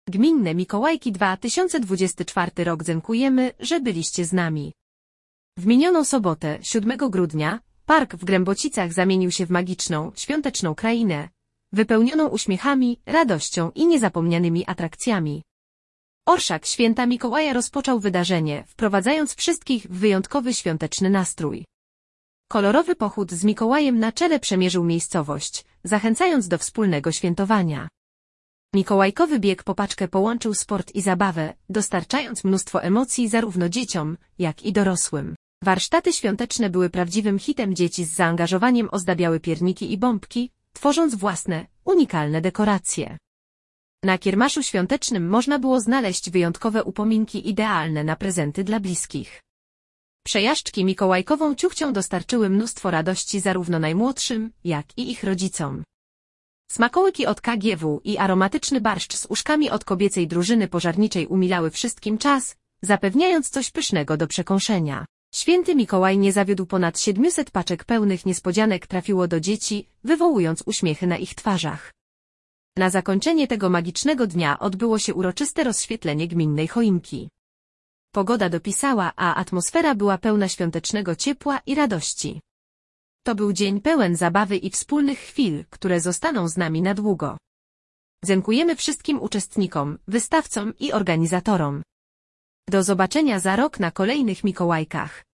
Gminne Mikołajki 2024 rok. Dziękujemy, że byliście z nami. W minioną sobotę, 7 grudnia, park w Grębocicach zamienił się w magiczną, świąteczną krainę, wypełnioną uśmiechami, radością i niezapomnianymi atrakcjami. Orszak Święta Mikołaja rozpoczął wydarzenie, wprowadzając wszystkich w wyjątkowy świąteczny nastrój. Kolorowy pochód z Mikołajem na czele przemierzył miejscowość, zachęcając do wspólnego świętowania. Mikołajkowy bieg po paczkę połączył sport i zabawę, dostarczając mnóstwo emocji zarówno dzieciom, jak i dorosłym. Warsztaty świąteczne były prawdziwym hitem. Dzieci z zaangażowaniem ozdabiały pierniki i bombki, tworząc własne, unikalne dekoracje. Na kiermaszu świątecznym można było znaleźć wyjątkowe upominki idealne na prezenty dla bliskich. Przejażdżki mikołajkową ciuchcią dostarczyły mnóstwo radości zarówno najmłodszym, jak i ich rodzicom. Smakołyki od KGW i aromatyczny barszcz z uszkami od kobiecej drużyny pożarniczej umilały wszystkim czas, zapewniając coś pysznego do przekąszenia. Święty Mikołaj nie zawiódł. Ponad 700 paczek pełnych niespodzianek trafiło do dzieci, wywołując uśmiechy na ich twarzach. Na zakończenie tego magicznego dnia odbyło się uroczyste rozświetlenie gminnej choinki. Pogoda dopisała, a atmosfera była pełna świątecznego ciepła i radości. To był dzień pełen zabawy i wspólnych chwil, które zostaną z nami na długo. Dziękujemy wszystkim uczestnikom, wystawcom i organizatorom. Do zobaczenia za rok na kolejnych Mikołajkach.